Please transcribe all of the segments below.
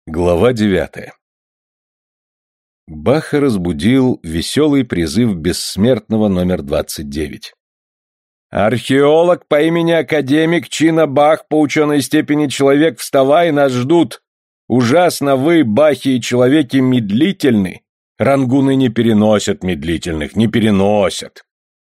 Глава 9. Баха разбудил веселый призыв бессмертного номер 29. «Археолог по имени академик чина Бах по ученой степени человек, вставай, нас ждут! Ужасно вы, бахи и человеки, медлительны! Рангуны не переносят медлительных, не переносят!»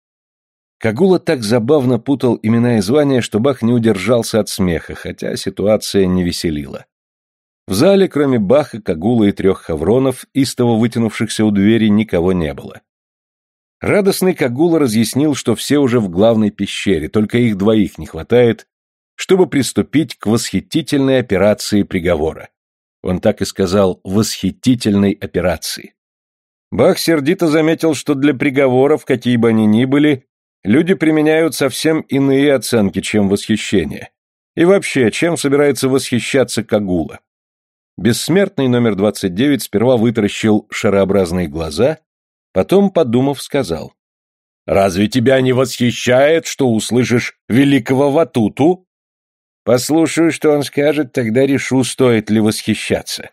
Кагула так забавно путал имена и звания, что Бах не удержался от смеха, хотя ситуация не веселила. В зале, кроме Баха, Кагулы и 3 хавронов, истово вытянувшихся у двери, никого не было. Радостный Кагула разъяснил, что все уже в главной пещере, только их 2 не хватает, чтобы приступить к восхитительной операции приговора. Он так и сказал «восхитительной операции». Бах сердито заметил, что для приговоров, какие бы они ни были, люди применяют совсем иные оценки, чем восхищение. И вообще, чем собирается восхищаться Кагула? Бессмертный номер 29 сперва вытаращил шарообразные глаза, потом, подумав, сказал: «Разве тебя не восхищает, что услышишь великого Ватуту?» «Послушаю, что он скажет, тогда решу, стоит ли восхищаться».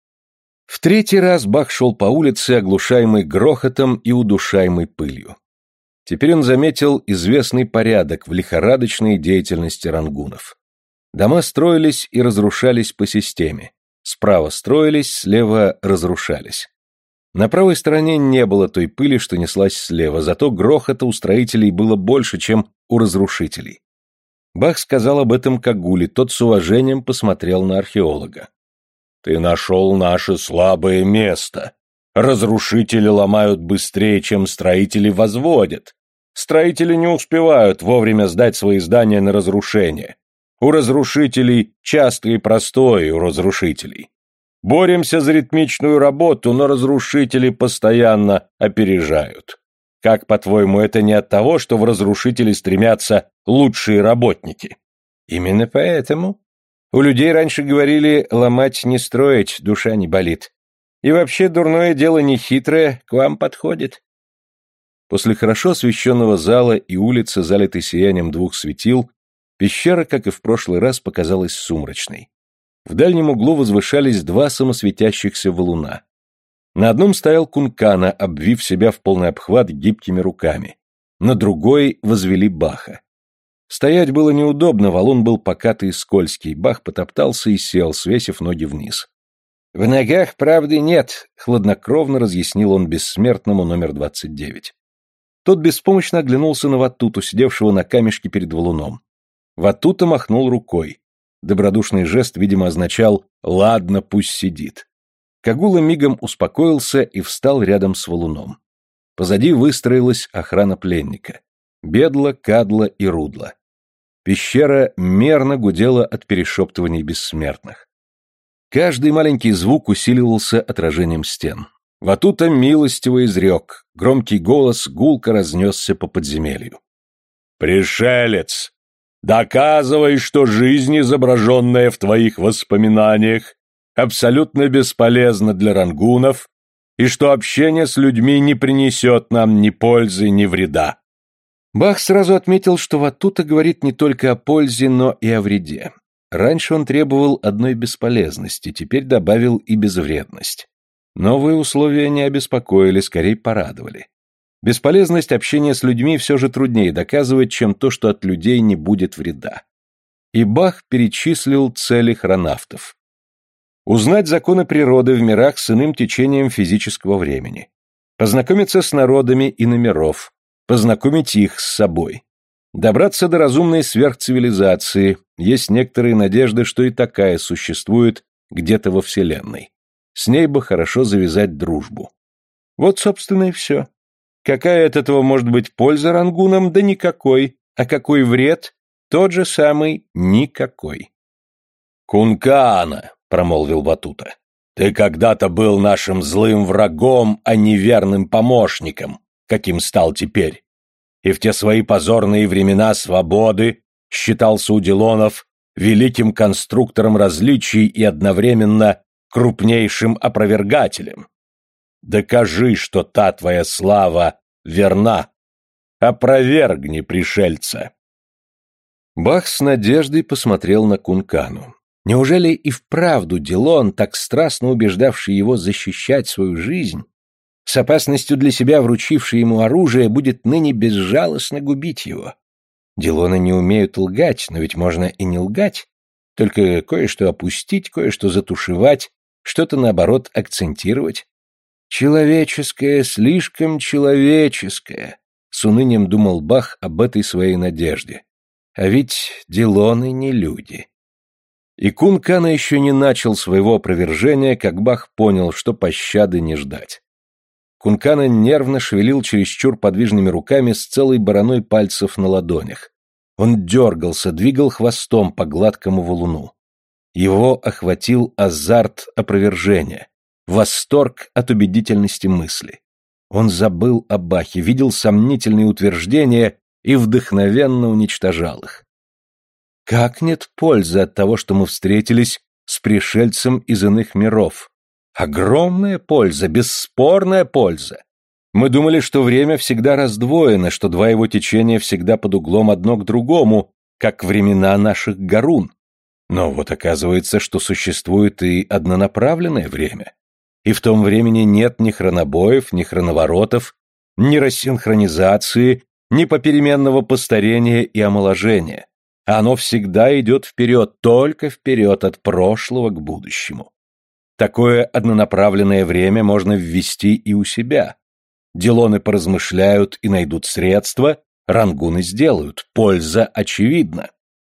В 3-й раз Бах шел по улице, оглушаемый грохотом и удушаемый пылью. Теперь он заметил известный порядок в лихорадочной деятельности рангунов. Дома строились и разрушались по системе. Справа строились, слева разрушались. На правой стороне не было той пыли, что неслась слева, зато грохота у строителей было больше, чем у разрушителей. Бах сказал об этом Кагуле, тот с уважением посмотрел на археолога. «Ты нашел наше слабое место. Разрушители ломают быстрее, чем строители возводят. Строители не успевают вовремя сдать свои здания на разрушение. У разрушителей часто и простое у разрушителей. Боремся за ритмичную работу, но разрушители постоянно опережают. Как, по-твоему, это не от того, что в разрушители стремятся лучшие работники?» «Именно поэтому. У людей раньше говорили: ломать не строить, душа не болит. И вообще дурное дело не хитрое, к вам подходит». После хорошо освещенного зала и улицы, залитой сиянием 2 светил, пещера, как и в прошлый раз, показалась сумрачной. В дальнем углу возвышались 2 самосветящихся валуна. На одном стоял Кункана, обвив себя в полный обхват гибкими руками. На другой возвели Баха. Стоять было неудобно, валун был покатый и скользкий. Бах потоптался и сел, свесив ноги вниз. «В ногах правды нет», — хладнокровно разъяснил он бессмертному номер 29. Тот беспомощно оглянулся на Ватуту, сидевшего на камешке перед валуном. Ватута махнул рукой. Добродушный жест, видимо, означал «ладно, пусть сидит». Кагула мигом успокоился и встал рядом с валуном. Позади выстроилась охрана пленника. Бедла, Кадла и Рудла. Пещера мерно гудела от перешептываний бессмертных. Каждый маленький звук усиливался отражением стен. Ватута милостиво изрек, громкий голос гулко разнесся по подземелью. «Пришелец! Доказывай, что жизнь, изображенная в твоих воспоминаниях, абсолютно бесполезна для рангунов, и что общение с людьми не принесет нам ни пользы, ни вреда». Бах сразу отметил, что Ватута говорит не только о пользе, но и о вреде. Раньше он требовал одной бесполезности, теперь добавил и безвредность. Новые условия не обеспокоили, скорее порадовали. Бесполезность общения с людьми все же труднее доказывать, чем то, что от людей не будет вреда. И Бах перечислил цели хронавтов. Узнать законы природы в мирах с иным течением физического времени. Познакомиться с народами иномиров. Познакомить их с собой. Добраться до разумной сверхцивилизации. Есть некоторые надежды, что и такая существует где-то во Вселенной. С ней бы хорошо завязать дружбу. Вот, собственно, и все. Какая от этого может быть польза рангунам? Да никакой. А какой вред? Тот же самый никакой. «Кункана», — промолвил Ватута, — «ты когда-то был нашим злым врагом, а не верным помощником, каким стал теперь. И в те свои позорные времена свободы считался у Дилонов великим конструктором различий и одновременно крупнейшим опровергателем. Докажи, что та твоя слава верна. Опровергни пришельца». Бах с надеждой посмотрел на Кункану. Неужели и вправду Дилон, так страстно убеждавший его защищать свою жизнь, с опасностью для себя вручивший ему оружие, будет ныне безжалостно губить его? Дилоны не умеют лгать, но ведь можно и не лгать, только кое-что опустить, кое-что затушевать, что-то, наоборот, акцентировать. «Человеческое, слишком человеческое», — с унынием думал Бах об этой своей надежде. А ведь Дилоны не люди. И Кун-Кана еще не начал своего опровержения, как Бах понял, что пощады не ждать. Кун-Кана нервно шевелил чересчур подвижными руками с целой бороной пальцев на ладонях. Он дергался, двигал хвостом по гладкому валуну. Его охватил азарт опровержения, восторг от убедительности мысли. Он забыл о Бахе, видел сомнительные утверждения и вдохновенно уничтожал их. Как нет пользы от того, что мы встретились с пришельцем из иных миров? Огромная польза, бесспорная польза. Мы думали, что время всегда раздвоено, что два его течения всегда под углом одно к другому, как времена наших гарун. Но вот оказывается, что существует и однонаправленное время. И в том времени нет ни хронобоев, ни хроноворотов, ни рассинхронизации, ни попеременного постарения и омоложения. Оно всегда идет вперед, только вперед от прошлого к будущему. Такое однонаправленное время можно ввести и у себя. Дилоны поразмышляют и найдут средства, рангуны сделают, польза очевидна.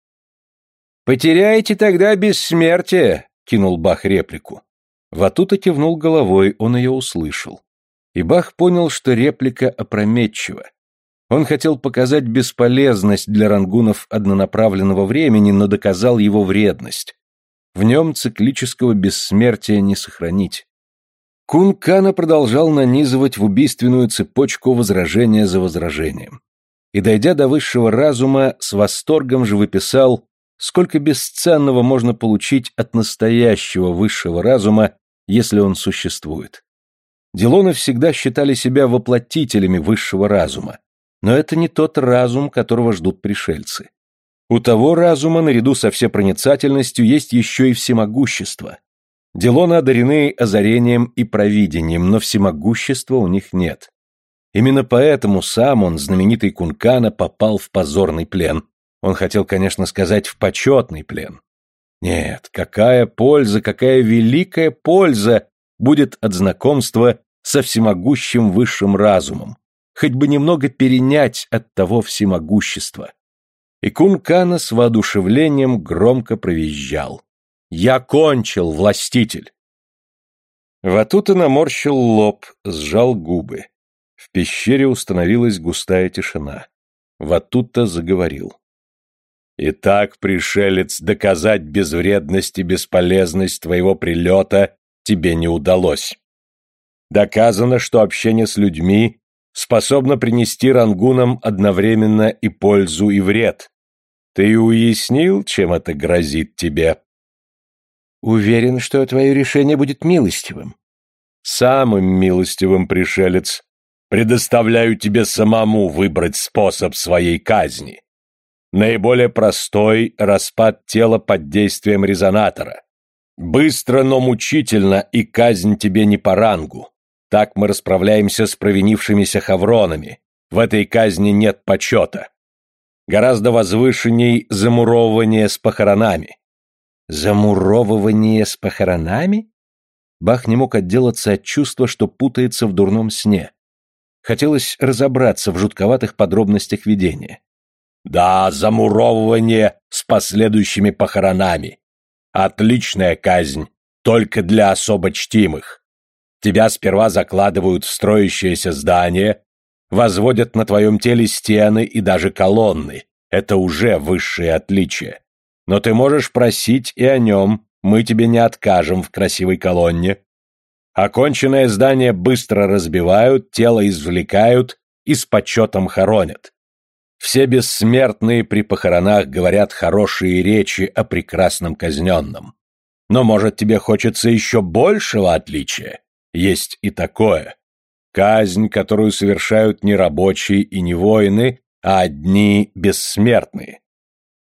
«Потеряете тогда бессмертие», — кинул Бах реплику. Ватута кивнул головой, он ее услышал. И Бах понял, что реплика опрометчива. Он хотел показать бесполезность для рангунов однонаправленного времени, но доказал его вредность. В нем циклического бессмертия не сохранить. Кун-Кана продолжал нанизывать в убийственную цепочку возражения за возражением. И, дойдя до высшего разума, с восторгом живописал, сколько бесценного можно получить от настоящего высшего разума, если он существует. Дилоны всегда считали себя воплотителями высшего разума, но это не тот разум, которого ждут пришельцы. У того разума, наряду со всепроницательностью, есть еще и всемогущество. Дилоны одарены озарением и провидением, но всемогущества у них нет. Именно поэтому сам он, знаменитый Кун-Кана, попал в позорный плен. Он хотел, конечно, сказать, в почетный плен. Нет, какая польза, какая великая польза будет от знакомства со всемогущим высшим разумом, хоть бы немного перенять от того всемогущества. И Кун-Кана с воодушевлением громко провизжал. «Я кончил, властитель!» Ватута наморщил лоб, сжал губы. В пещере установилась густая тишина. Ватута заговорил. «Итак, пришелец, доказать безвредность и бесполезность твоего прилета тебе не удалось. Доказано, что общение с людьми способно принести рангунам одновременно и пользу, и вред. Ты уяснил, чем это грозит тебе?» «Уверен, что твое решение будет милостивым». «Самым милостивым, пришелец. Предоставляю тебе самому выбрать способ своей казни. Наиболее простой — распад тела под действием резонатора. Быстро, но мучительно, и казнь тебе не по рангу. Так мы расправляемся с провинившимися хавронами. В этой казни нет почета. Гораздо возвышенней замуровывание с похоронами». «Замуровывание с похоронами?» Бах не мог отделаться от чувства, что путается в дурном сне. Хотелось разобраться в жутковатых подробностях видения. «Да, замуровывание с последующими похоронами. Отличная казнь, только для особо чтимых. Тебя сперва закладывают в строящееся здание, возводят на твоем теле стены и даже колонны. Это уже высшее отличие. Но ты можешь просить и о нем, мы тебе не откажем в красивой колонне. Оконченное здание быстро разбивают, тело извлекают и с почетом хоронят. Все бессмертные при похоронах говорят хорошие речи о прекрасном казненном. Но, может, тебе хочется еще большего отличия? Есть и такое. Казнь, которую совершают не рабочие и не воины, а одни бессмертные.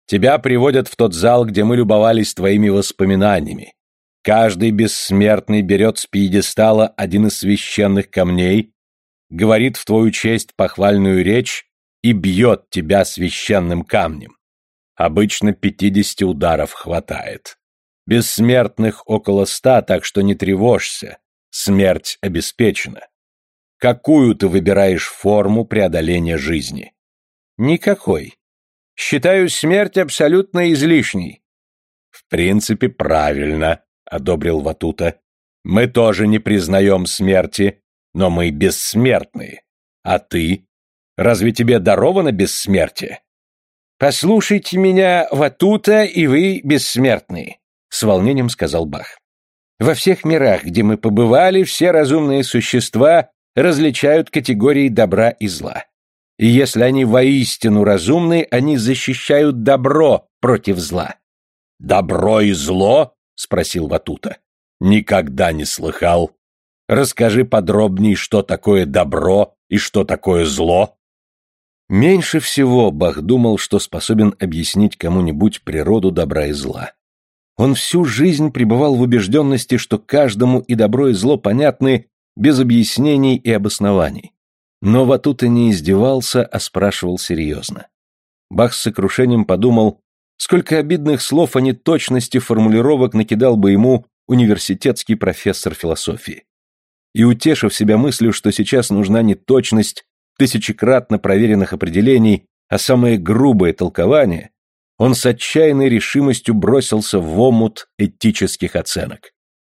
Тебя приводят в тот зал, где мы любовались твоими воспоминаниями. Каждый бессмертный берет с пьедестала один из священных камней, говорит в твою честь похвальную речь и бьет тебя священным камнем. Обычно 50 ударов хватает. Бессмертных около 100, так что не тревожься. Смерть обеспечена. Какую ты выбираешь форму преодоления жизни? Никакой. Считаю смерть абсолютно излишней. В принципе, правильно, одобрил Ватута. Мы тоже не признаем смерти, но мы бессмертные. А ты? Разве тебе даровано бессмертие? Послушайте меня, Ватута, и вы бессмертные, с волнением сказал Бах. Во всех мирах, где мы побывали, все разумные существа различают категории добра и зла. И если они воистину разумны, они защищают добро против зла. «Добро и зло?» — спросил Ватута. «Никогда не слыхал. Расскажи подробней, что такое добро и что такое зло». Меньше всего Бах думал, что способен объяснить кому-нибудь природу добра и зла. Он всю жизнь пребывал в убежденности, что каждому и добро, и зло понятны без объяснений и обоснований. Но Ватута не издевался, а спрашивал серьезно. Бах с сокрушением подумал, сколько обидных слов о неточности формулировок накидал бы ему университетский профессор философии. И, утешив себя мыслью, что сейчас нужна не точность тысячекратно проверенных определений, а самое грубое толкование, он с отчаянной решимостью бросился в омут этических оценок.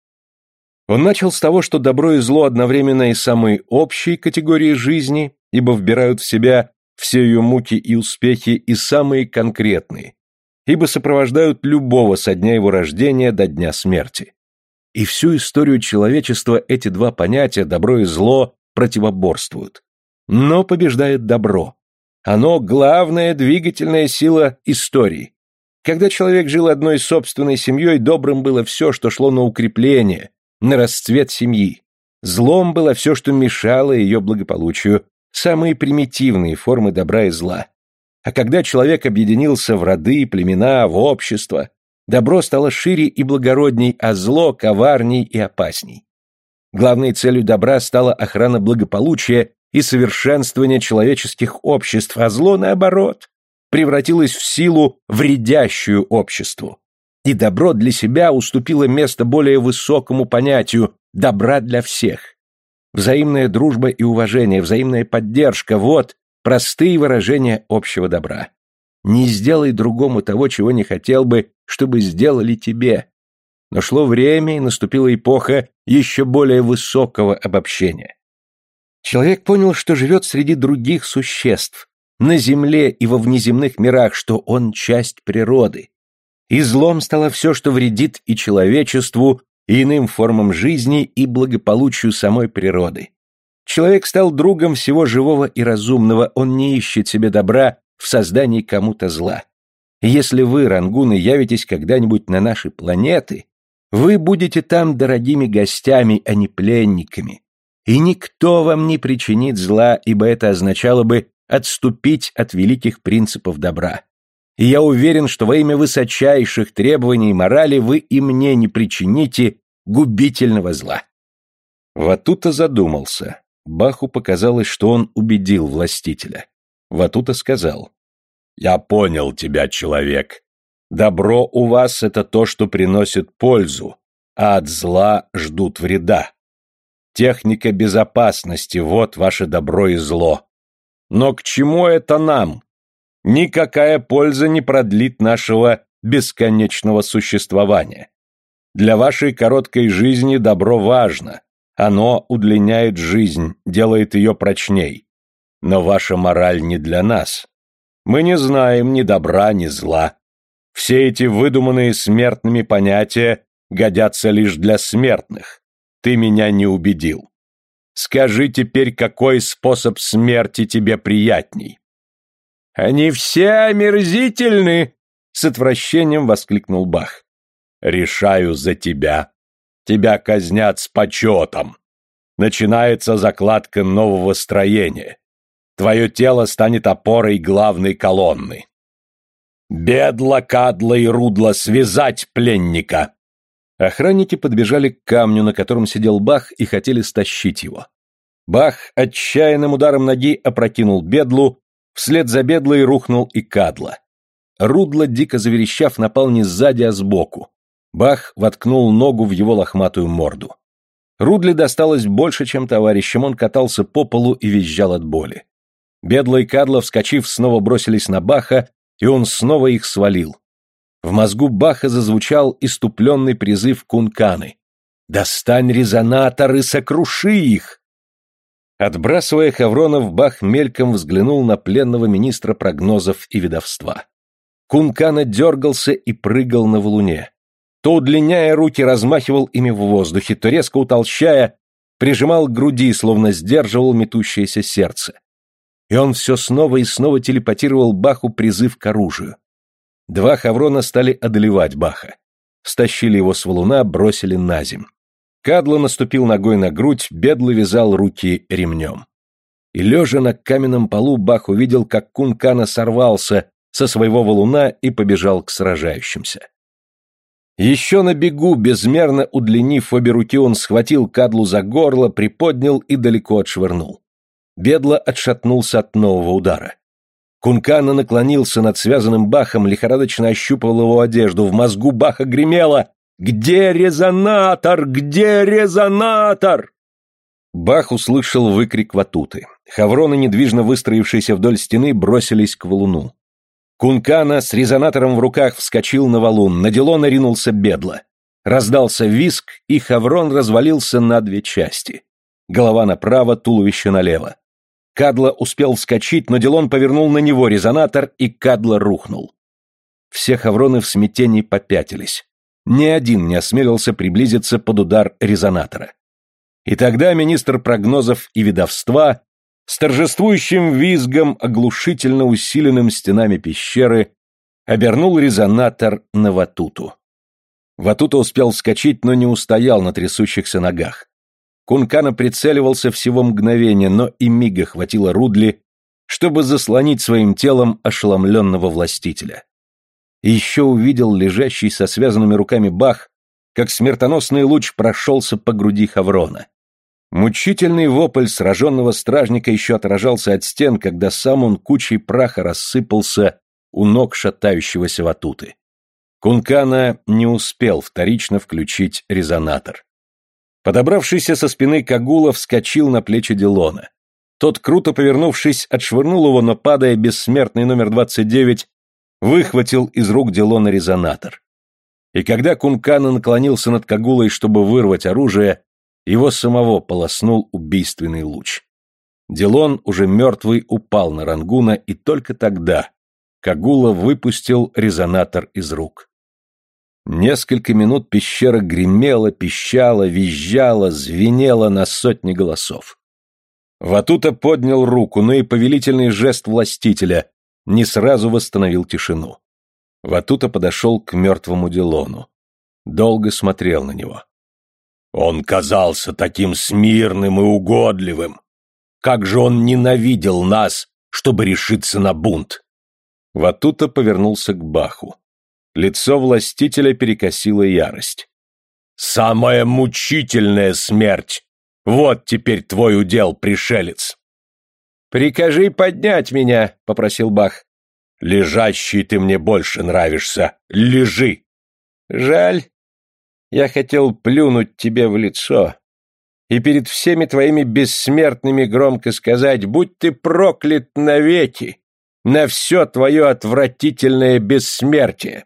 Он начал с того, что добро и зло одновременно и самые общие категории жизни, ибо вбирают в себя все ее муки и успехи, и самые конкретные, ибо сопровождают любого со дня его рождения до дня смерти. И всю историю человечества эти два понятия, добро и зло, противоборствуют. Но побеждает добро. Оно – главная двигательная сила истории. Когда человек жил одной собственной семьей, добрым было все, что шло на укрепление, на расцвет семьи. Злом было все, что мешало ее благополучию, самые примитивные формы добра и зла. А когда человек объединился в роды, племена, в общество, добро стало шире и благородней, а зло коварней и опасней. Главной целью добра стала охрана благополучия и совершенствование человеческих обществ, а зло, наоборот, превратилось в силу, вредящую обществу. И добро для себя уступило место более высокому понятию добра для всех. Взаимная дружба и уважение, взаимная поддержка – вот простые выражения общего добра. Не сделай другому того, чего не хотел бы, чтобы сделали тебе. Но шло время, и наступила эпоха еще более высокого обобщения. Человек понял, что живет среди других существ, на земле и во внеземных мирах, что он часть природы. И злом стало все, что вредит и человечеству, и иным формам жизни, и благополучию самой природы. Человек стал другом всего живого и разумного, он не ищет себе добра в создании кому-то зла. И если вы, рангуны, явитесь когда-нибудь на наши планеты, вы будете там дорогими гостями, а не пленниками. И никто вам не причинит зла, ибо это означало бы отступить от великих принципов добра. И я уверен, что во имя высочайших требований морали вы и мне не причините губительного зла. Ватута задумался. Баху показалось, что он убедил властителя. Ватута сказал: «Я понял тебя, человек. Добро у вас — это то, что приносит пользу, а от зла ждут вреда. Техника безопасности — вот ваше добро и зло. Но к чему это нам? Никакая польза не продлит нашего бесконечного существования. Для вашей короткой жизни добро важно. Оно удлиняет жизнь, делает ее прочней. Но ваша мораль не для нас. Мы не знаем ни добра, ни зла. Все эти выдуманные смертными понятия годятся лишь для смертных. Ты меня не убедил. Скажи теперь, какой способ смерти тебе приятней?» «Они все омерзительны!» — с отвращением воскликнул Бах. «Решаю за тебя. Тебя казнят с почетом. Начинается закладка нового строения. Твое тело станет опорой главной колонны». «Бедла, Кадла и Рудла, связать пленника!» Охранники подбежали к камню, на котором сидел Бах, и хотели стащить его. Бах отчаянным ударом ноги опрокинул Бедлу, вслед за Бедлой рухнул и Кадла. Рудла, дико заверещав, напал не сзади, а сбоку. Бах воткнул ногу в его лохматую морду. Рудле досталось больше, чем товарищам, он катался по полу и визжал от боли. Бедла и Кадла, вскочив, снова бросились на Баха, и он снова их свалил. В мозгу Баха зазвучал иступленный призыв Кунканы. «Достань резонатор и сокруши их!» Отбрасывая хавронов, Бах мельком взглянул на пленного министра прогнозов и ведовства. Кункана дергался и прыгал на валуне. То, удлиняя руки, размахивал ими в воздухе, то, резко утолщая, прижимал к груди, словно сдерживал метущееся сердце. И он все снова и снова телепатировал Баху призыв к оружию. Два хаврона стали одолевать Баха. Стащили его с валуна, бросили наземь. Кадла наступил ногой на грудь, Бедла вязал руки ремнем. И лежа на каменном полу, Бах увидел, как Кункана сорвался со своего валуна и побежал к сражающимся. Еще на бегу, безмерно удлинив обе руки, он схватил Кадлу за горло, приподнял и далеко отшвырнул. Бедла отшатнулся от нового удара. Кункана наклонился над связанным Бахом, лихорадочно ощупывал его одежду, в мозгу Баха гремело: «Где резонатор? Где резонатор?» Бах услышал выкрик Ватуты. Хавроны, недвижно выстроившиеся вдоль стены, бросились к валуну. Кункана с резонатором в руках вскочил на валун, на Дилона ринулся Бедла. Раздался визг, и хаврон развалился на две части. Голова направо, туловище налево. Кадла успел вскочить, но Дилон повернул на него резонатор, и Кадла рухнул. Все хавроны в смятении попятились. Ни один не осмелился приблизиться под удар резонатора. И тогда министр прогнозов и ведовства с торжествующим визгом, оглушительно усиленным стенами пещеры, обернул резонатор на Ватуту. Ватута успел вскочить, но не устоял на трясущихся ногах. Кункана прицеливался всего мгновение, но и мига хватило Рудли, чтобы заслонить своим телом ошеломленного властителя. И еще увидел лежащий со связанными руками Бах, как смертоносный луч прошелся по груди хаврона. Мучительный вопль сраженного стражника еще отражался от стен, когда сам он кучей праха рассыпался у ног шатающегося Ватуты. Кункана не успел вторично включить резонатор. Подобравшийся со спины Кагула вскочил на плечи Дилона. Тот, круто повернувшись, отшвырнул его, но, падая, бессмертный номер 29 выхватил из рук Дилона резонатор. И когда Кункана наклонился над Кагулой, чтобы вырвать оружие, его самого полоснул убийственный луч. Дилон, уже мертвый, упал на Рангуна, и только тогда Кагула выпустил резонатор из рук. Несколько минут пещера гремела, пищала, визжала, звенела на сотни голосов. Ватута поднял руку, но и повелительный жест властителя не сразу восстановил тишину. Ватута подошел к мертвому Дилону. Долго смотрел на него. «Он казался таким смирным и угодливым. Как же он ненавидел нас, чтобы решиться на бунт!» Ватута повернулся к Баху. Лицо властителя перекосило ярость. «Самая мучительная смерть! Вот теперь твой удел, пришелец!» «Прикажи поднять меня», — попросил Бах. «Лежащий ты мне больше нравишься. Лежи!» «Жаль. Я хотел плюнуть тебе в лицо и перед всеми твоими бессмертными громко сказать: будь ты проклят навеки, на все твое отвратительное бессмертие!»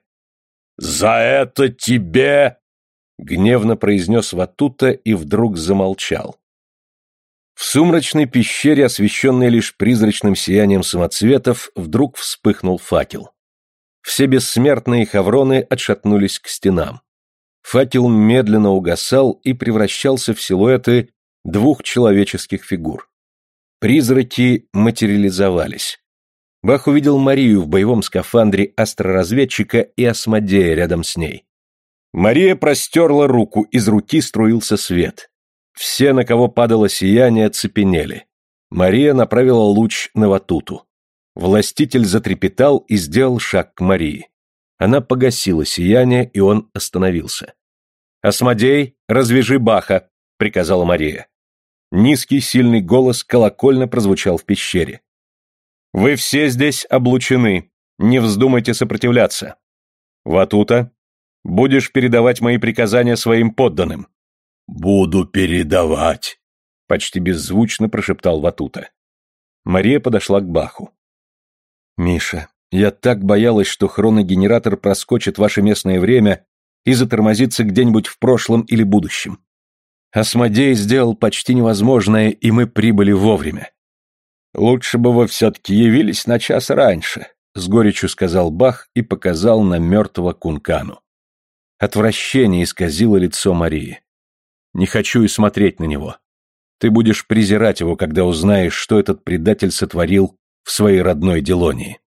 «За это тебе...» — гневно произнес Ватута и вдруг замолчал. В сумрачной пещере, освещенной лишь призрачным сиянием самоцветов, вдруг вспыхнул факел. Все бессмертные хавроны отшатнулись к стенам. Факел медленно угасал и превращался в силуэты двух человеческих фигур. Призраки материализовались. Бах увидел Марию в боевом скафандре астроразведчика и Асмодея рядом с ней. Мария простерла руку, из руки струился свет. Все, на кого падало сияние, оцепенели. Мария направила луч на Ватуту. Властитель затрепетал и сделал шаг к Марии. Она погасила сияние, и он остановился. «Асмодей, развяжи Баха», — приказала Мария. Низкий сильный голос колокольно прозвучал в пещере. «Вы все здесь облучены. Не вздумайте сопротивляться. Ватута, будешь передавать мои приказания своим подданным». «Буду передавать», — почти беззвучно прошептал Ватута. Мария подошла к Баху. «Миша, я так боялась, что хроногенератор проскочит ваше местное время и затормозится где-нибудь в прошлом или будущем. Асмодей сделал почти невозможное, и мы прибыли вовремя». «Лучше бы вы все-таки явились на час раньше», — с горечью сказал Бах и показал на мертвого Кункану. Отвращение исказило лицо Марии. «Не хочу и смотреть на него. Ты будешь презирать его, когда узнаешь, что этот предатель сотворил в своей родной Делонии».